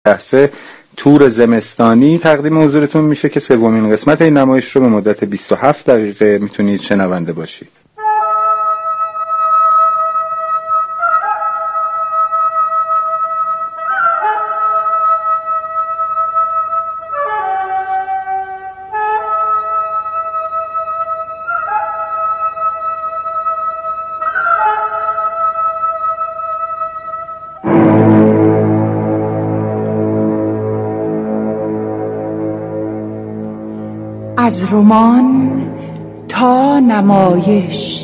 بحثه تور زمستانی تقدیم حضورتون میشه که سومین قسمت این نمایش رو به مدت 27 دقیقه میتونید شنونده باشید. از رمان تا نمایش.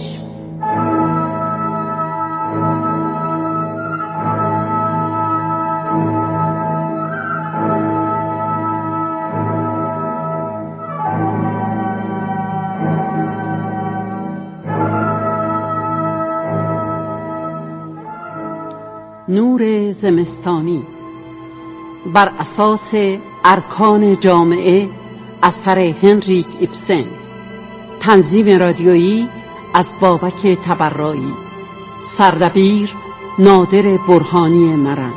نور زمستانی بر اساس ارکان جامعه اثر هنریک ایبسن. تنظیم رادیویی از بابک تبرایی. سردبیر نادر برهانی مرند.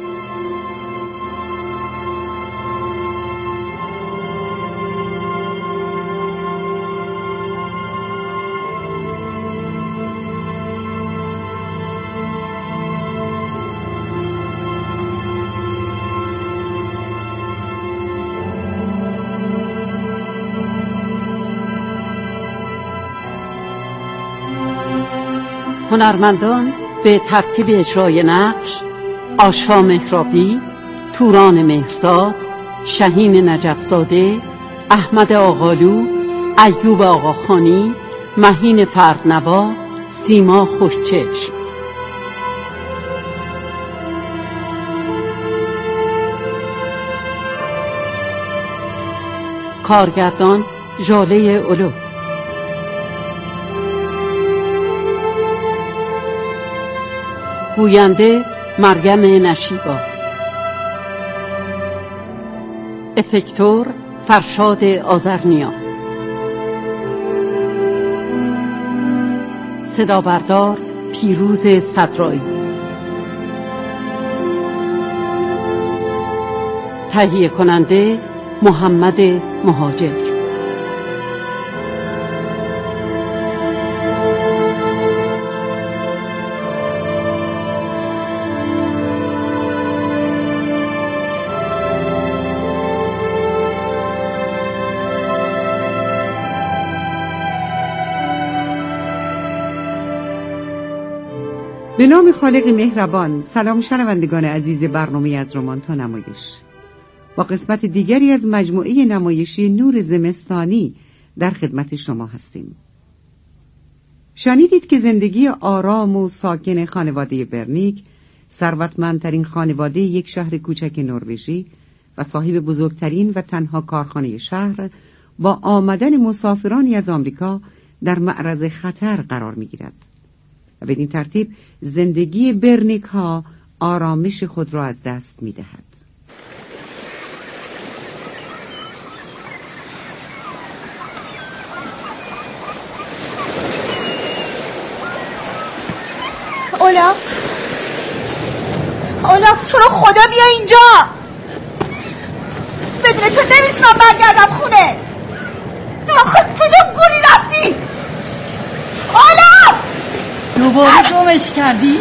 هنرمندان به ترتیب اجرای نقش: آشا مهرابی، توران مهرزاد، شهین نجفزاده، احمد آقالو، ایوب آقاخانی، مهین فردنوا، سیما خوشچشم. کارگردان ژاله اولو. گوینده مریم نشیبا. افکتور فرشاد آذرنیا. صدا بردار پیروز صدرایی. تهیه کننده محمد مهاجر. به نام خالق مهربان. سلام شنوندگان عزیز برنامه از رمان تا نمایش. با قسمت دیگری از مجموعه نمایشی نور زمستانی در خدمت شما هستیم. شنیدید که زندگی آرام و ساکن خانواده برنیک، ثروتمندترین خانواده یک شهر کوچک نروژی و صاحب بزرگترین و تنها کارخانه شهر، با آمدن مسافرانی از آمریکا در معرض خطر قرار می‌گیرد. و بدین ترتیب زندگی برنیک ها آرامش خود را از دست می دهد. اولاف تو رو خدا بیا اینجا. بدون تو نمیتونم برگردم خونه. تو خود کجا گوری رفتی؟ اولاف دوباره گمش کردی؟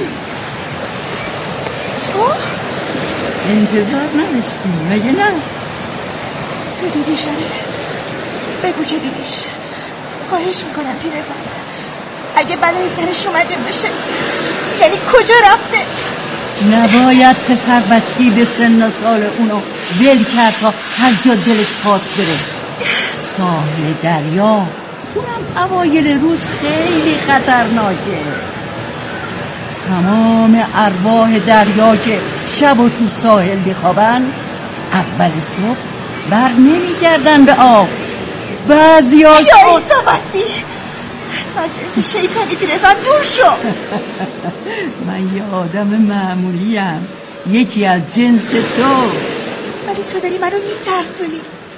تو؟ انتظار نداشتی مگه نه؟ تو دیدیش؟ بگو که دیدیش. خواهش میکنم پیرزن، اگه بلای سرش اومده باشه یعنی کجا رفته؟ نباید پسر بچگی به سن و سال اونو ول کرد تا هر جا دلش خواست بره. ساحل دریا اونم اوایل روز خیلی خطرناکه. تمام ارواح دریا که شب و تو ساحل بخوابن اول صبح بر نمیگردن به آب. بعضی هاش یا ایسا بستی حتما جنس شیطانی پیرزن دور شو. من یه آدم معمولیم، یکی از جنس تو. ولی تو داری منو میترسونی.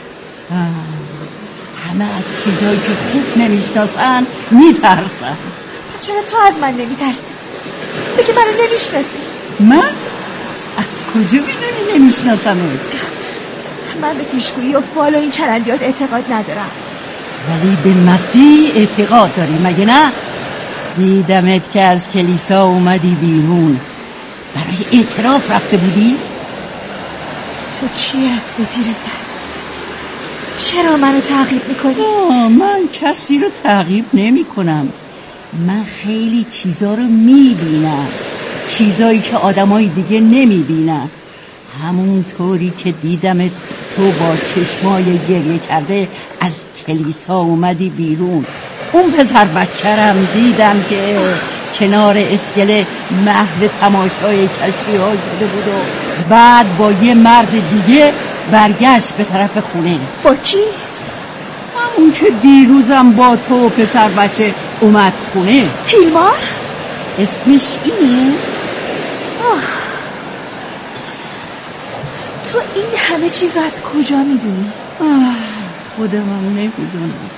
همه از چیزایی که خوب نمیشناسن میترسن. چرا تو از من نمیترسی؟ تو که منو نمیشناسی. من؟ از کجا میدونی نمیشناسمه؟ من به پیشگویی و فال و این چرندیات اعتقاد ندارم. ولی به مسیح اعتقاد داری مگه نه؟ دیدمت که از کلیسا اومدی بیرون، برای اعتراف رفته بودی؟ تو کی هستی پیرزن؟ چرا منو تعقیب میکنی؟ من کسی رو تعقیب نمی کنم. من خیلی چیزا رو میبینم، چیزایی که آدمای دیگه نمیبینن. همون طوری که دیدمت تو با چشمای گریه کرده از کلیسا اومدی بیرون. اون پسر بچه‌رم دیدم که کنار اسکله محو تماشای کشتی ها شده بود و بعد با یه مرد دیگه برگشت به طرف خونه. با کی؟ همون که دیروزم با تو پسر بچه اومد خونه. هیلمار؟ اسمش اینه؟ تو این همه چیز از کجا میدونی؟ خودمم نمیدونم.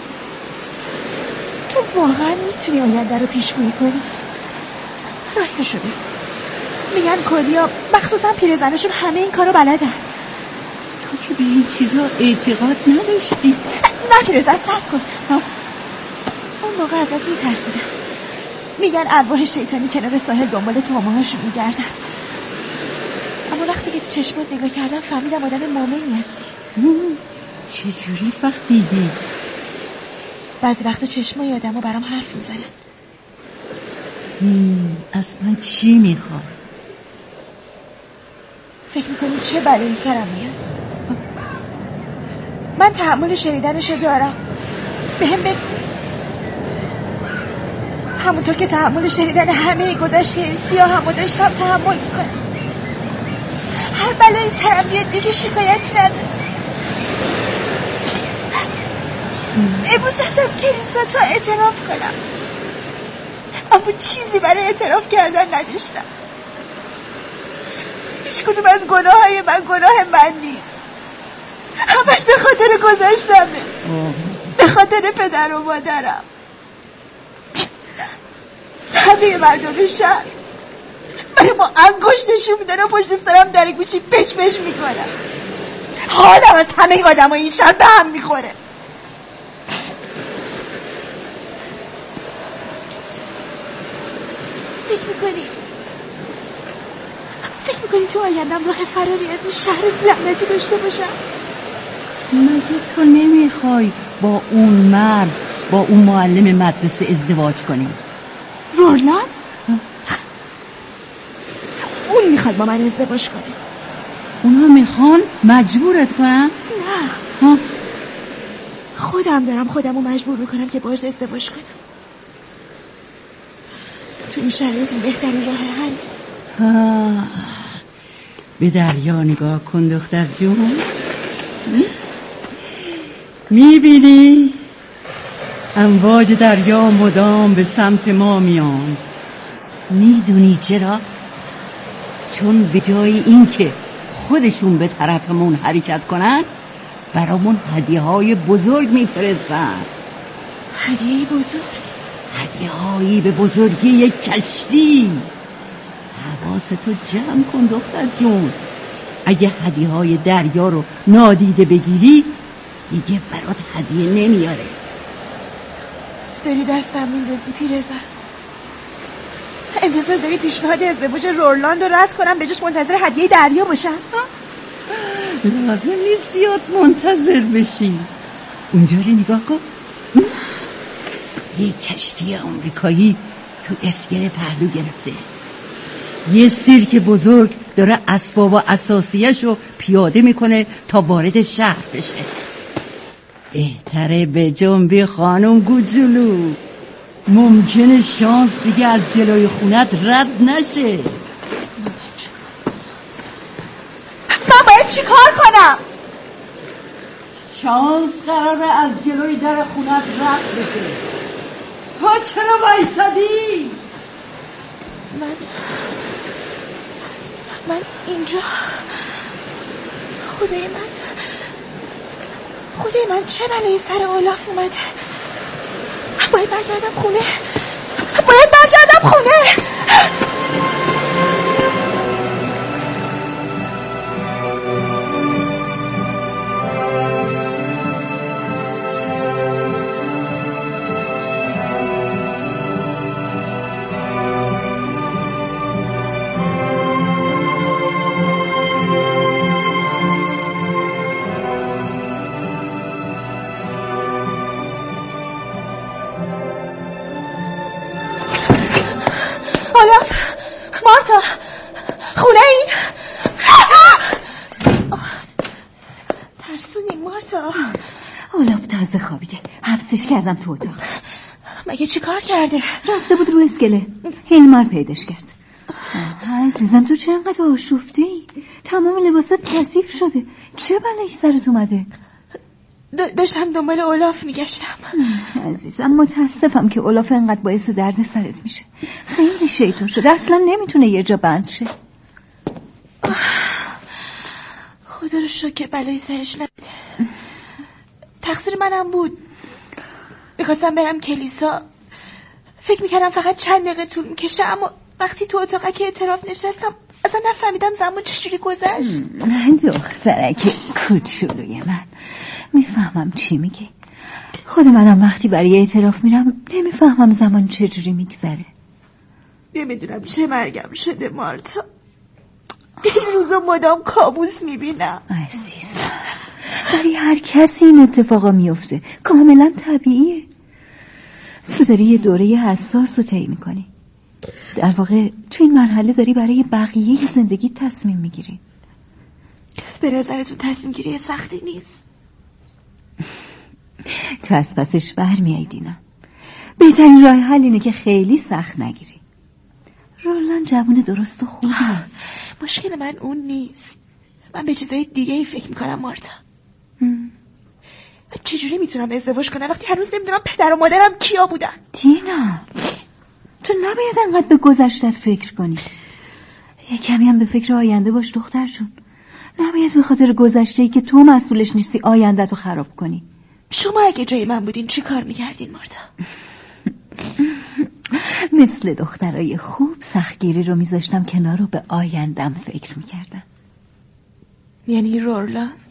تو واقعا میتونی آینده رو پیشگویی کنی؟ راستشو بگو. میگن کدیا مخصوصا پیرزنشون همه این کارو بلدن. تو که به این چیزا اعتقاد نداشتی. نه پیرزن صبر کن. اون موقع ازت میترسیدم. میگن ارواح شیطانی کنار ساحل دنبال تومهاشون میگردن. اما وقتی که تو چشمات نگاه کردم فهمیدم آدم مؤمنی هستی. چجوری فهمیدی؟ بعضی وقتا چشمای آدمو برام حرف میزنن. از من چی میخوای؟ فکر میکنی چه بلایی سرم میاد؟ من تحمل شنیدنشو دارم. بهم بگو. همونطور که تحمل شنیدن همه گذشته این سیاه همو داشتم تحمل میکنم. هر بلایی سرم بیاد دیگه شکایتی ندارم. امروز رفتم کلیسا تا اعتراف کنم، اما چیزی برای اعتراف کردن نداشتم. هیچ کدوم از گناههای من گناه من نیست. همش به خاطر گذشتمه، به خاطر پدر و مادرم. همه مردم شهر من با انگشت نشون میدن و پشت سرم در گوشی پچ پچ میکنم. حالم از همه آدم این شهر به هم میخوره. فکر میکنی تو آیندم راه فراری از این شهر لعنتی داشته باشم؟ مگه تو نمیخوای با اون مرد، با اون معلم مدرسه ازدواج کنی؟ رولان؟ اون میخواد با من ازدواج کنه. اونا میخوان مجبورت کنن؟ نه خودم دارم خودمو مجبور میکنم که باهاش ازدواج کنم. تو این شرایط بهترین راه حل. به دریا نگاه کن دختر جون. میبینی امواج دریا مدام به سمت ما میان. میدونی چرا؟ چون به جای این که خودشون به طرفمون حرکت کنن برامون هدیه‌های بزرگ میفرستن. هدیه بزرگ؟ هدیه‌هایی به بزرگی یک کشتی. حواستو جمع کن دختر جون. اگه هدیه‌های دریا رو نادیده بگیری دیگه برات هدیه نمیاره. داری دستم میندازی پیرزن. انتظار داری پیشنهاد ازدواج رولند رو رد کنم به جاش منتظر هدیه دریا باشم؟ لازم نیست زیاد منتظر بشی. اونجا رو نگاه کن. یه کشتی آمریکایی تو اسکله پهلو گرفته. یه سیرک بزرگ داره اسباب و اساسیه‌شو پیاده میکنه تا وارد شهر بشه. بهتره به جنبی خانم گوجولو. ممکنه شانس دیگه از جلوی خونت رد نشه. من باید چی کار کنم؟ شانس قراره از جلوی در خونت رد بشه. تو چرا وایسادی؟ من اینجا. خدای من چه بلایی سر اولاف اومده. باید برگردم خونه. مارتا؟ اولاف تازه خوابیده، حبسش کردم تو اتاق. مگه چی کار کرده؟ رفته بود رو اسکله، هیلمار پیداش کرد. عزیزم تو چرا انقدر آشفته ای؟ تمام لباسات کثیف شده، چه بلایی سرت اومده؟ داشتم دنبال اولاف میگشتم. عزیزم متاسفم که اولاف انقدر باعث درد سرت میشه. خیلی شیطون شده، اصلا نمیتونه یه جا بند شه. خدا رو شکر که بلایی سرش نبوده. تقصیر منم بود. میخواستم برم کلیسا، فکر میکردم فقط چند دقیقه طول میکشه، اما وقتی تو اتاق که اعتراف نشستم اصلا نفهمیدم زمان چجوری گذشت. دخترک کوچولوی من، میفهمم چی میگی. خود منم وقتی برای اعتراف میرم نمیفهمم زمان چجوری میگذره. نمیدونم چه مرگم شده مارتا. این روزا مدام کابوس میبینم. عزیزم برای هر کسی این اتفاقا میفته، کاملا طبیعیه. تو داری یه دوره حساس رو طی میکنی. در واقع تو این مرحله داری برای بقیه زندگی تصمیم میگیری. به نظرتون تصمیم گیری سختی نیست؟ تو از پسش برمیای دینا. بهترین راه حل اینه که خیلی سخت نگیری. رولان جوون درست و خوبه. مشکل من اون نیست، من به چیزای دیگه ای فکر میکنم مارتا. من چجوری میتونم ازدواج کنم وقتی هنوز نمیدونم پدر و مادرم کیا بودن؟ دینا تو نباید انقدر به گذشتت فکر کنی. یه کمی هم به فکر آینده باش دختر جون. نباید به خاطر گذشته‌ای که تو مسئولش نیستی آینده‌تو خراب کنی. شما اگه جای من بودین چی کار میکردین مارتا؟ مثل دخترای خوب سختگیری رو میذاشتم کنار رو به آیندم فکر میکردم. یعنی رورلاند؟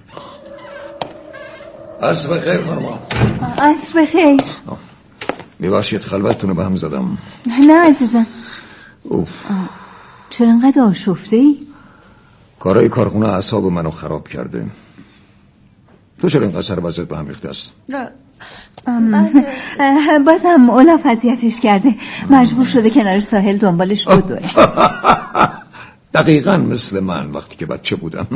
عصر بخیر خانم. عصر بخیر. میباشید خلوتتون رو به هم زدم. نه عزیزم. چرا انقدر آشفته ای؟ کارهای کارخونه اعصاب منو خراب کرده. تو چرا اینقدر سر وضعیت به هم ریخته است؟ بازم اولاف اذیتش کرده، مجبور شده کنار ساحل دنبالش بدوه. دقیقاً مثل من وقتی که بچه بودم.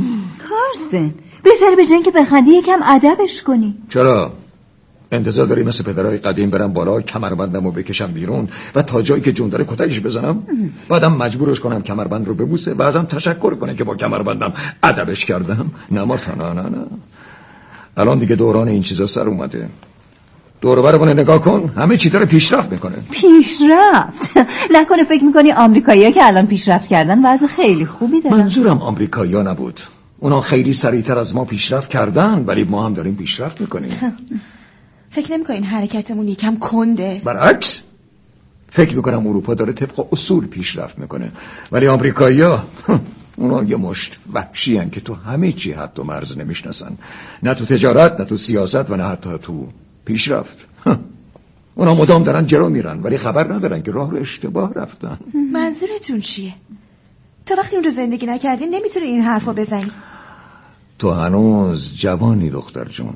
کارسن بهتره به جای اینکه بخندی یکم ادبش کنی. چرا؟ انتظار داری مثل پدرهای قدیم برم بالا کمربندمو بکشم بیرون و تا جایی که جون داره کتکش بزنم؟ بعدم مجبورش کنم کمربند رو ببوسه و ازم تشکر کنه که با کمربندم ادبش کردم؟ نه مارتا، نه. الان دیگه دوران این چیزا سر اومده. دور و برمون نگاه کن، همه چی داره پیشرفت میکنه. پیشرفت؟ نکنه فکر میکنی آمریکایی‌ها که الان پیشرفت کردن وضع خیلی خوبی دارن؟ منظورم آمریکایی‌ها نبود. اونا خیلی سریعتر از ما پیشرفت کردن، ولی ما هم داریم پیشرفت میکنیم. فکر نمی‌کنین حرکتمون یکم کنده؟ برعکس، فکر میکنم اروپا داره طبق اصول پیشرفت میکنه، ولی آمریکایی‌ها اونا یه مشت وحشی هن که تو همه چی حد و مرز نمیشناسن، نه تو تجارت، نه تو سیاست و نه حتی تو پیشرفت. اونا مدام دارن جلو میرن ولی خبر ندارن که راه رو اشتباه رفتن. منظورتون چیه؟ تو وقتی اونجا زندگی نکردی نمیتونی این حرفا بزنی. تو هنوز جوانی دختر جون.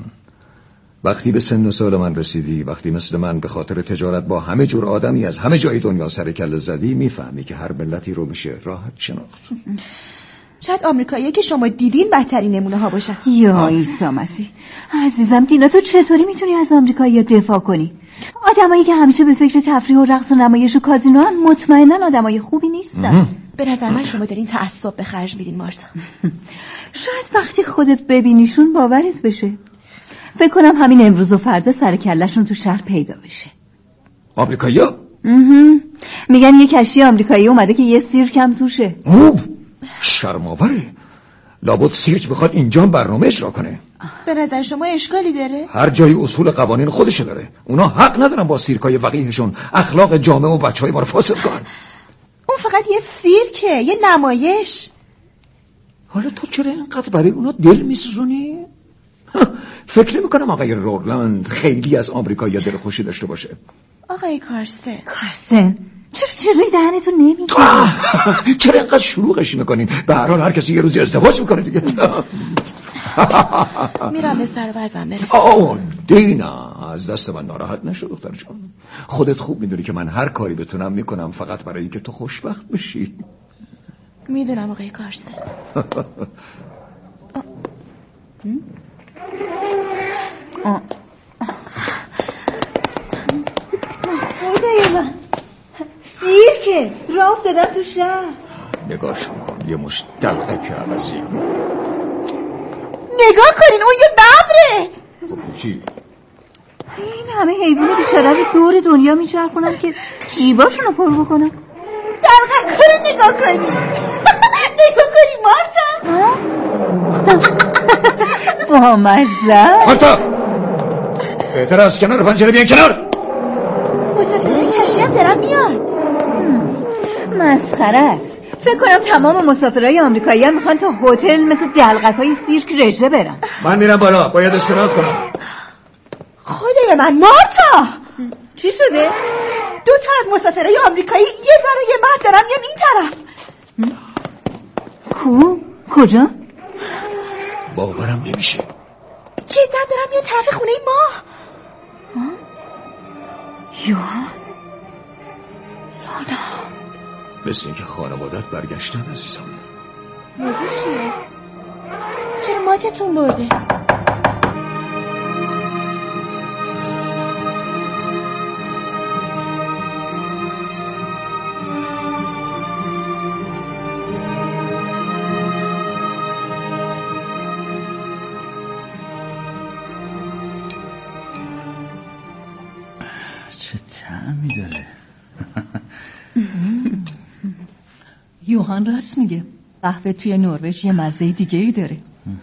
وقتی به سن و سال من رسیدی، وقتی مثل من به خاطر تجارت با همه جور آدمی از همه جای دنیا سر کله زدی، میفهمی که هر ملتی رو میشه راحت شناخت. شاید آمریکایی که شما دیدین بدترین نمونه ها باشن. یا عیسی مسیح. عزیزم دینا تو چطوری میتونی از آمریکایی‌ها دفاع کنی؟ آدمایی که همیشه به فکر تفریح و رقص و نمایش و کازینو هن مطمئناً آدمای خوبی نیستن. به نظر من شما دارین تعصب به خرج میدین مارتا. شاید وقتی خودت ببینیشون باورت بشه. فکر کنم همین امروز و فردا سر کله‌شون تو شهر پیدا بشه. آمریکایی‌ها؟ میگن یه کشتی آمریکایی اومده که یه سیرک هم توشه. شرم‌آوره. لابد سیرک بخواد اینجا برنامه اجرا کنه. به نظر شما اشکالی داره؟ هر جایی اصول قوانین خودشه داره. اونا حق ندارن با سیرکای وقیحشون اخلاق جامعه و بچهای ما رو فاسد کنن. اون فقط یه سیرکه، یه نمایش. حالا تو چرا اینقدر برای اونا دل میسوزونی؟ فکر نمی‌کنم آقای رورلاند خیلی از آمریکایی‌ها دل خوشی داشته باشه. آقای کارسن چرا جلوی دهنتون نمیگی؟ چرا اینقدر شلوغش میکنین؟ به هر حال هر کسی یه روزی ازدواج میکنه دیگه. میرم به سر وضعم برسم. دینا از دست من ناراحت نشو دختر جان. خودت خوب میدونی که من هر کاری بتونم میکنم فقط برای اینکه تو خوشبخت بشی. میدونم آقای کارسن. خدای من، سیرکه راه افتادم تو شهر. نگاهشون کن، یه مشت دلقک عوضی. نگاه کنین، اون یه ببره. خب چی؟ این همه حیوان بیچاره رو دور دنیا میچرخونن که جیباشون رو پر بکنن. دلقک رو نگاه کنین. نگاه کنین مارتا. با مزه. مارتا بهتر از کنار پنجره بیان کنار. مسافرهای کشتی هم دارن میان. مسخره است. فکر کنم تمام مسافرهای آمریکایی هم میخوان تا هتل مثل دلقک‌های سیرک رژه برن. من میرم بالا، باید استراحت کنم. خدای من مارتا، چی شده؟ 2 تا از مسافرهای آمریکایی یه زن و یه مرد دارن میان این طرف. کجا؟ باورم نمیشه. جدا دارم یه طرف خونه ما. یوهان، لانا، مثل اینکه خانوادت برگشتن عزیزم. موضوع چیه؟ چرا ماتتون برده؟ چه طعمی داره. یوهان راست میگه، قهوه توی نروژ یه مزه دیگه ای داره.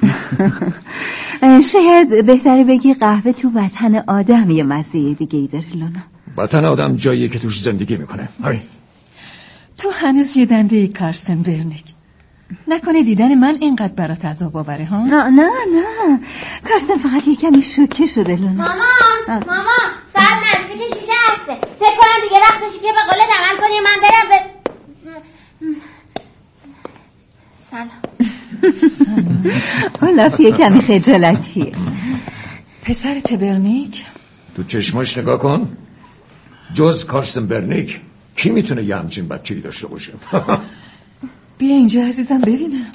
شاید بهتره بگی قهوه تو وطن آدم یه مزه دیگه ای داره. لونا، وطن آدم جاییه که توش زندگی میکنه. همین. تو هنوز یه دنده کارسن برنیک. نکنه دیدن من اینقدر برات عذاب آوره ها؟ نه کارسن فقط یه کمی شوکه شده. لونا، مامان ساعت نزدیک 6 فکر کنم دیگه وقتشه که به قولت عمل کنی. من برم به سلام. اولاف یه کمی خجالتیه. پسر برنیک، تو چشماش نگاه کن. جز کارسن برنیک کی میتونه یه همچین بچه‌ای داشته باشه؟ بیا اینجا عزیزم ببینم.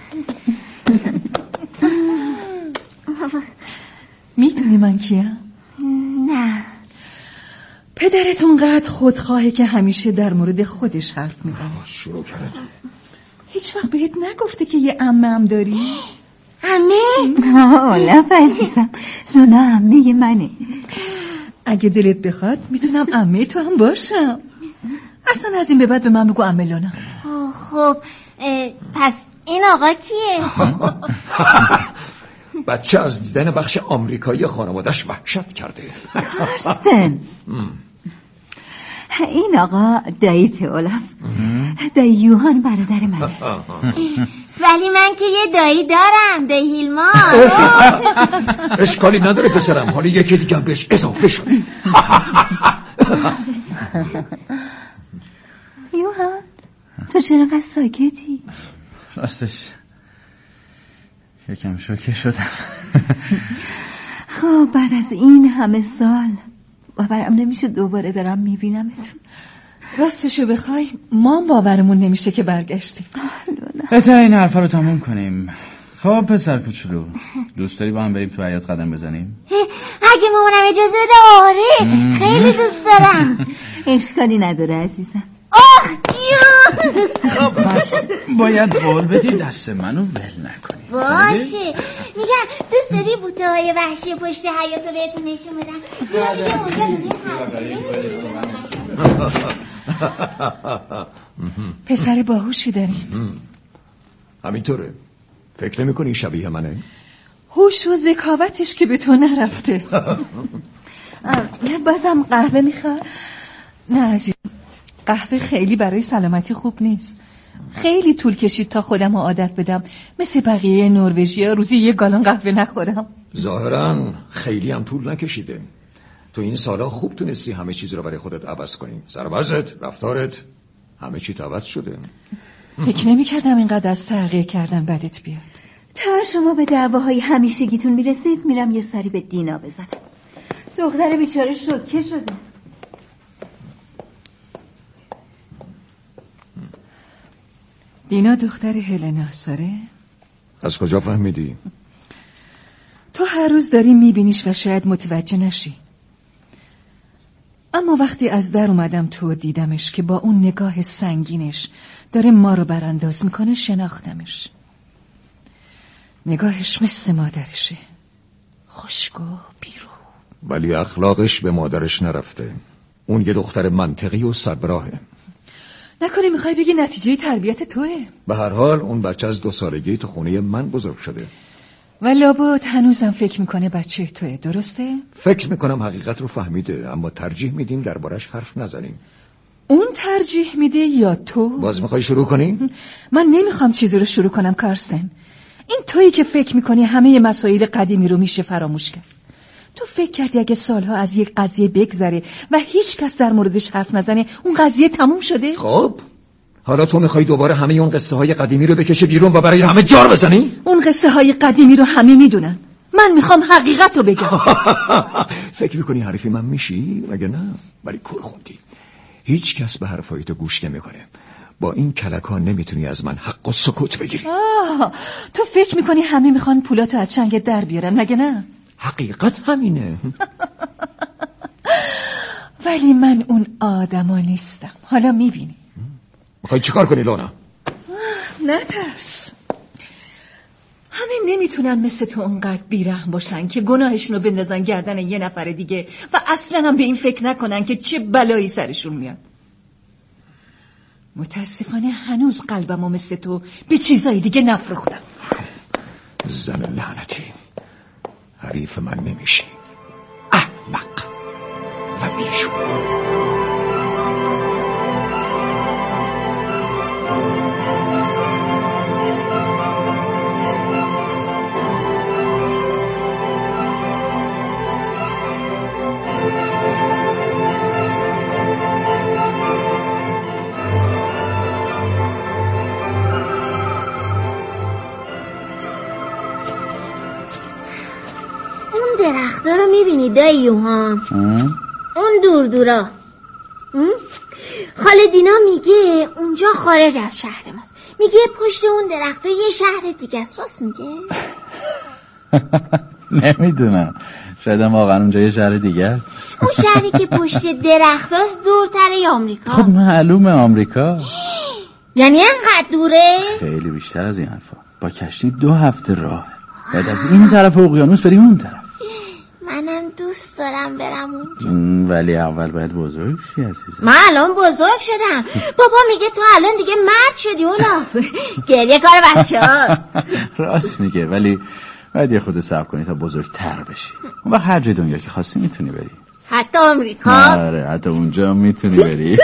میدونی من کیم؟ نه. پدرتون قدر خودخواهه که همیشه در مورد خودش حرف میزنه. شروع کرد. هیچ وقت بهت نگفته که یه عمه هم داری؟ عمه؟ اولاف عزیزم، لونا عمه منه. اگه دلت بخواد میتونم عمه تو هم باشم. اصلا از این به بعد به من بگو عمه لونا. خب پس این آقا کیه؟ بچه از دیدن بخش آمریکایی خانوادش وحشت کرده. کارسن، این آقا داییت اولاف، دایی یوهان برادر منه. ولی من که یه دایی دارم، دایی هیلمان. اشکالی نداره پسرم، حالا یکی دیگه بهش اضافه شده. یوهان، تو چرا قد ساکتی؟ راستش یکم شوکه شدم. خب بعد از این همه سال باورم نمیشه دوباره دارم میبینمتون. راستشو بخوای ما باورمون نمیشه که برگشتیم. بهتره این حرفا رو تموم کنیم. خب پسر کوچولو، دوست داری با هم بریم تو حیاط قدم بزنیم؟ اگه مامانم اجازه بده آره، خیلی دوست دارم. اشکالی نداره عزیزم. خب پس باید قول بدی دست منو ول نکنی. باشه. میگم دوست داری بوته های وحشی پشت حیاطو بهتون نشون بدم؟ پسر باهوشی داری. همینطوره. فکر نمی کنی شبیه منه؟ هوش و ذکاوتش که به تو نرفته. بازم قهوه میخواد؟ نه عزیز، قهوه خیلی برای سلامتی خوب نیست. خیلی طول کشید تا خودم رو عادت بدم مثل بقیه نروژیا روزی 1 گالن قهوه نخورم. ظاهرا خیلی هم طول نکشیده. تو این سالا خوب تونستی همه چیز رو برای خودت عوض کنی. سربازت، رفتارت، همه چی عوض شده. فکر نمی کردم اینقدر از تغییر کردن بدت بیاد. تا شما به دعواهای همیشگیتون میرسید میرم یه سری به دینا بزنم. دختر بیچاره شوکه شده. دینا دختر هلنا ساره؟ از کجا فهمیدی؟ تو هر روز داری میبینیش و شاید متوجه نشی. اما وقتی از در اومدم تو دیدمش که با اون نگاه سنگینش داره ما رو برانداز میکنه، شناختمش. نگاهش مثل مادرشه، خشک و بیرو. ولی اخلاقش به مادرش نرفته. اون یه دختر منطقی و صبراهه. نکنی میخوای بگی نتیجه تربیت توه؟ به هر حال اون بچه از 2 سالگی تو خونه من بزرگ شده و لابد هنوزم فکر میکنه بچه توه، درسته؟ فکر میکنم حقیقت رو فهمیده، اما ترجیح میدیم دربارش حرف نزنیم. اون ترجیح میده یا تو؟ باز میخوای شروع کنی؟ من نمیخوام چیزی رو شروع کنم کارستن. این تویی که فکر میکنی همه مسائل قدیمی رو میشه فراموش کرد. تو فکر کردی اگه سالها از یک قضیه بگذره و هیچ کس در موردش حرف نزنه اون قضیه تموم شده؟ خب حالا تو میخوای دوباره همه اون قصه های قدیمی رو بکشه بیرون و برای همه جار بزنی؟ اون قصه های قدیمی رو همه میدونن. من میخوام حقیقت رو بگم. فکر میکنی حریفی من میشی؟ مگه نه؟ ولی کور خوندی. هیچ کس به حرفای تو گوش نمیکنه. با این کلکان نمیتونی از من حق و سکوت بگیری. تو فکر میکنی همه میخوان پولاتو از چنگت در بیارن، مگه نه؟ حقیقت همینه. ولی من اون آدما نیستم. حالا میبینی. میخوای چیکار کنی لونا؟ نترس. همه نمیتونن مثل تو اونقدر بیرحم باشن که گناهشونو بندازن گردن یه نفر دیگه و اصلا هم به این فکر نکنن که چه بلایی سرشون میاد. متاسفانه هنوز قلبمو مثل تو به چیزای دیگه نفروختم. زن لعنتی، حریف من نمیشی. احمق و بیشور. درختا رو میبینی داییو ها؟ اون دور دورا خالدینا میگه اونجا خارج از شهر ماست. میگه پشت اون درختا یه شهر دیگه است. راست میگه؟ نمیدونم، شاید هم واقعا اونجا یه شهر دیگه است. اون شهری که پشت درختاست دورتره آمریکا. خب معلومه آمریکا. یعنی انقدر دوره؟ خیلی بیشتر از این حرفا. با کشتی 2 هفته راه. بعد از این طرف اقیانوس بریم اون طرف. منم دوست دارم برم اونجا. ولی اول باید بزرگ شی عزیزم. من الان بزرگ شدم. بابا میگه تو الان دیگه مرد شدی اولا. گریه کار بچه هاست. راست میگه، ولی باید یه خود صبر کنی تا بزرگتر بشی. اون وقت هر جای دنیا که خواستی میتونی بری. حتی آمریکا؟ آره حتی اونجا میتونی بری.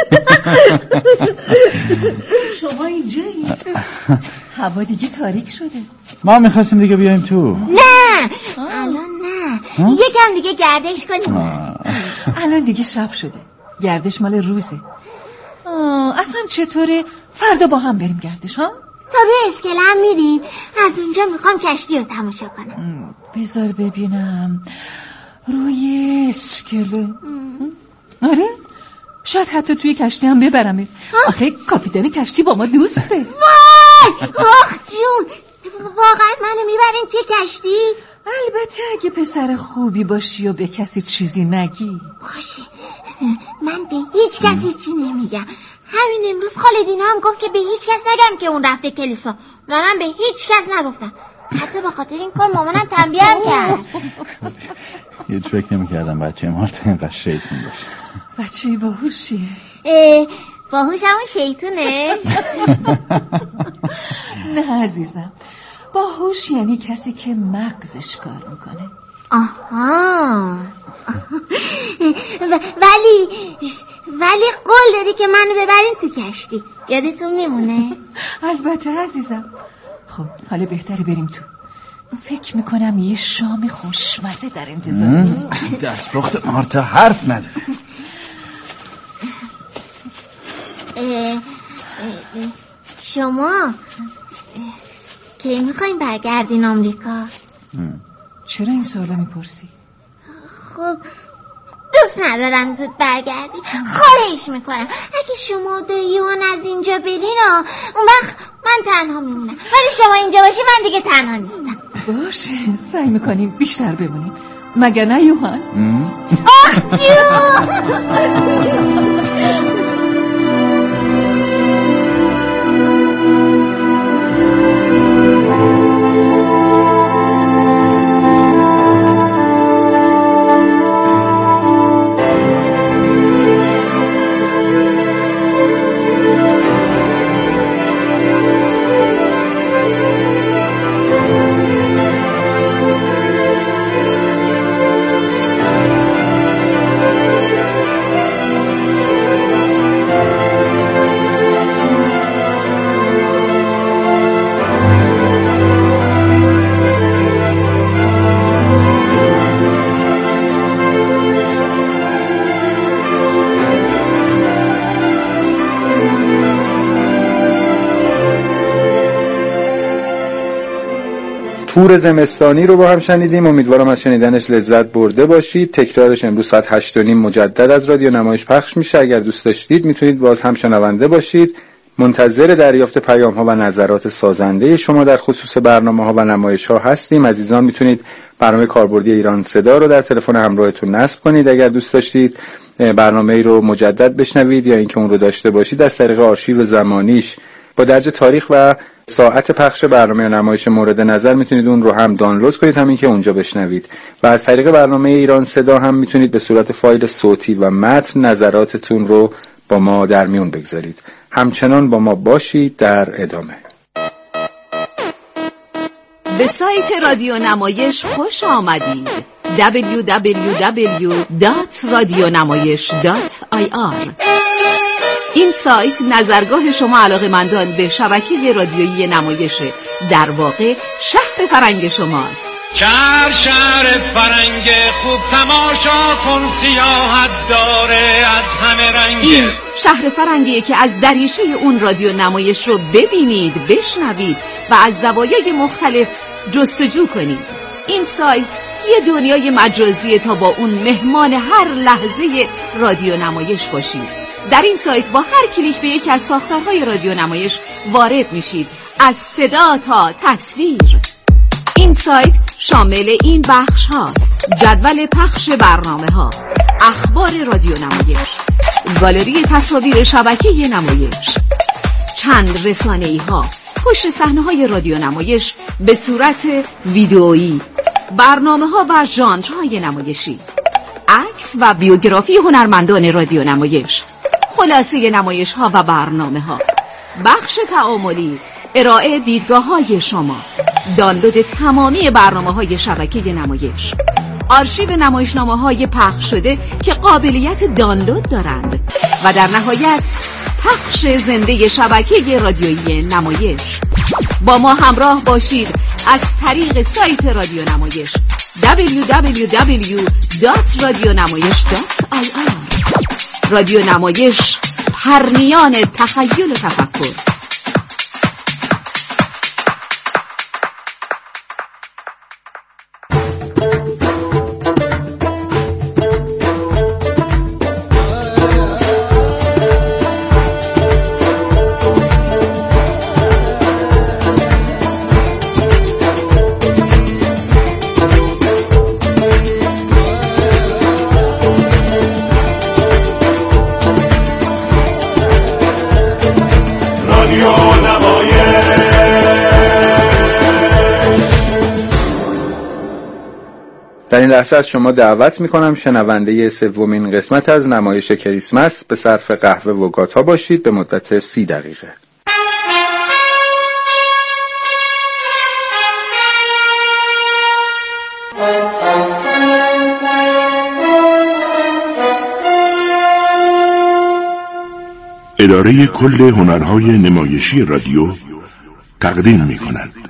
شما اینجایی؟ هوا دیگه تاریک شده. ما میخواستیم دیگه بیایم تو. نه الان نه، یکم دیگه گردش کنیم. الان دیگه شب شده، گردش مال روزه. اصلا چطوره فردا با هم بریم گردش ها؟ تا روی اسکله هم میریم. از اونجا میخوام کشتی رو تماشا کنم. بذار ببینم. روی اسکله؟ آره شاید حتی توی کشتی هم ببرمت. آخه کاپیتان کشتی با ما دوسته. وای آخ جون، واقعا منو میبرین توی کشتی؟ البته اگه پسر خوبی باشی و به کسی چیزی نگی. باشه، من به هیچ کسی چیزی نمیگم. همین امروز خالدینا هم گفت که به هیچ کس نگم که اون رفته کلیسا. منم به هیچ کس نگفتم. حتی به خاطر این کار مامانم تنبیهم کرد. هیچ فکر نمی‌کردم بچه مارتا اینقدر شیطون باشه. بچه باهوشیه. باهوش همون شیطونه؟ نه عزیزم، باهوش یعنی کسی که مغزش کار میکنه. آها. ولی قول دادی که منو ببرین تو کشتی، یادتون میمونه؟ البته عزیزم. خب حالا بهتره بریم تو. فکر میکنم یه شام خوشمزه در انتظار. دستپخت مارتا حرف نداره. شما کی میخواین برگردین آمریکا؟ چرا این سوالا میپرسی؟ خب دوست ندارم زود برگردی. خواهش میکنم اگه شما داییوان از اینجا برین اون وقت من تنها میمونم، ولی شما اینجا باشی من دیگه تنها نیستم. باشه سعی میکنیم بیشتر بمونیم، مگر نه یوهان؟ تور زمستانی رو با هم شنیدیم. امیدوارم از شنیدنش لذت برده باشید. تکرارش امروز ساعت 8:30 مجدد از رادیو نمایش پخش میشه. اگر دوست داشتید میتونید باز هم شنونده باشید. منتظر دریافت پیام ها و نظرات سازنده شما در خصوص برنامه ها و نمایش ها هستیم. عزیزان میتونید برنامه کاربردی ایران صدا رو در تلفن همراهتون نصب کنید اگر دوست داشتید برنامه ای رو مجدد بشنوید یا اینکه اون رو داشته باشید. از طریق آرشیو زمانیش با درج تاریخ و ساعت پخش برنامه نمایش مورد نظر میتونید اون رو هم دانلود کنید، همین که اونجا بشنوید. و از طریق برنامه ایران صدا هم میتونید به صورت فایل صوتی و متن نظراتتون رو با ما در میون بگذارید. همچنان با ما باشید در ادامه. به سایت رادیو نمایش خوش آمدید. www.radionamayish.ir. این سایت نظرگاه شما علاقه‌مندان به شبکه رادیویی نمایشه. در واقع شهر فرنگ شماست. شهر فرنگ خوب تماشا کن، سیاحت داره از همه رنگ. این شهر فرنگیه که از دریچه اون رادیو نمایش رو ببینید، بشنوید و از زوایای مختلف جستجو کنید. این سایت یه دنیای مجازیه تا با اون مهمان هر لحظه رادیو نمایش باشید. در این سایت با هر کلیک به یکی از ساختارهای رادیو نمایش وارد میشید، از صدا تا تصویر. این سایت شامل این بخش هاست: جدول پخش برنامه ها، اخبار رادیو نمایش، گالری تصاویر شبکه نمایش، چند رسانه‌ای ها، پشت صحنه های رادیو نمایش به صورت ویدئویی، برنامه ها و ژانرهای نمایشی، عکس و بیوگرافی هنرمندان رادیو نمایش، خلاصه نمایش ها و برنامه ها، بخش تعاملی، ارائه دیدگاه های شما، دانلود تمامی برنامه های شبکه نمایش، آرشیو نمایشنامه های پخش شده که قابلیت دانلود دارند و در نهایت پخش زنده شبکه رادیویی نمایش. با ما همراه باشید از طریق سایت رادیو نمایش www.radionamayish.ir. رادیو نمایش، پرنیان تخیل و تفکر. در این لحظه از شما دعوت میکنم شنونده سومین قسمت از نمایش کریسمس به صرف قهوه و گاتا باشید به مدت 30 دقیقه. اداره کل هنرهای نمایشی رادیو تقدیم می‌کند.